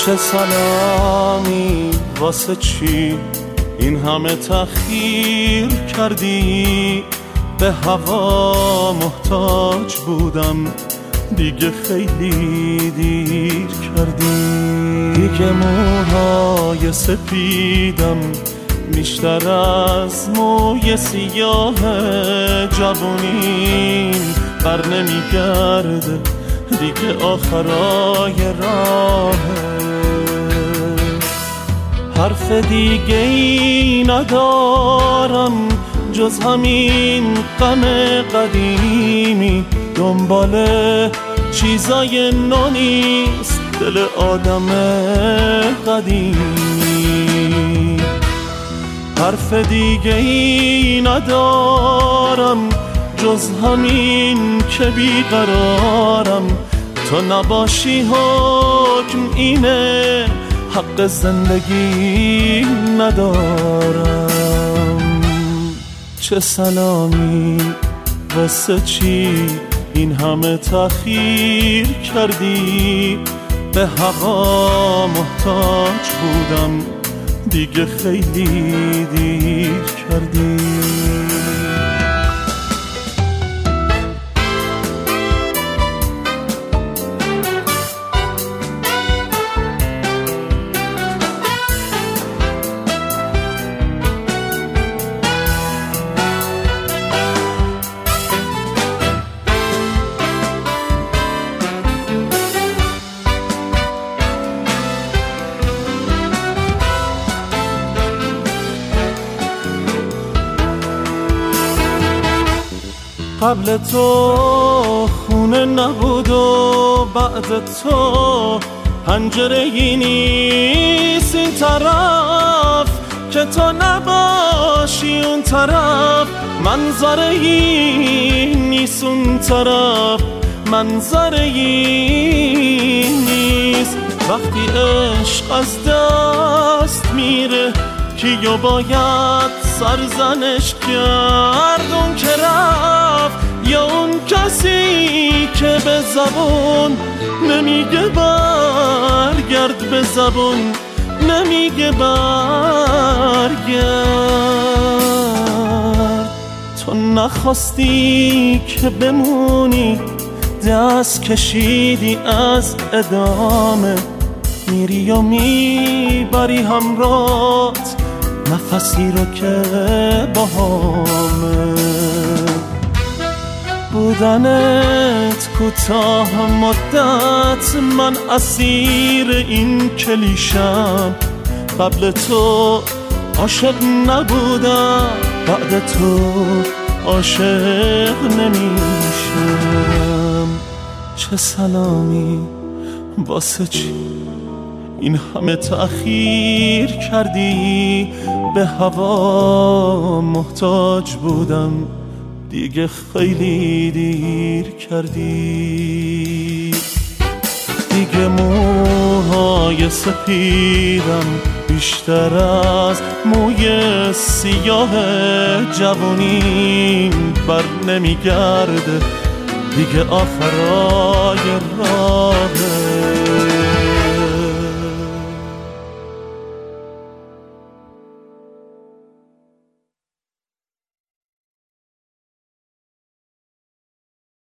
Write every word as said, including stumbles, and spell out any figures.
چه سلامی واسه چی این همه تأخیر کردی؟ به هوا محتاج بودم دیگه خیلی دیر کردی. دیگه موهای سپیدم بیشتر از موی سیاه جوونیم بر نمیگرده دیگه آخرای راهه. حرف دیگه ای ندارم جز همین غم قدیمی، دنبال چیزای نو نیست دل آدم قدیمی. حرف دیگه ای ندارم جز همین که بیقرارم، تو نباشی حکم اینه حق زندگی ندارم. چه سلامی واسه چی این همه تأخیر کردی؟ به هوا محتاج بودم دیگه خیلی دیر کردی. قبل تو خونه نبود و بعد تو پنجره ای نیست این طرف که تو نباشی اون طرف، منظره ای نیست اون طرف منظره ای نیست. وقتی عشق از دست میره کیو باید سرزنش کرد؟ اون که رفت یا اون کسی که به زبون نمیگه برگرد، به زبون نمیگه برگرد. تو نخواستی که بمونی، دست کشیدی از ادامه، میری و میبری همراهت نفسی رو که باهامه. بودنت کوتاه مدت، من اسیر این کلیشم. قبل تو عاشق نبودم، بعد تو عاشق نمیشم. چه سلامی واسه چی این همه تأخیر کردی؟ به هوا محتاج بودم دیگه خیلی دیر کردی. دیگه موهای سپیدم بیشتر از موی سیاه جوونیم بر نمیگرده دیگه آخرای راه.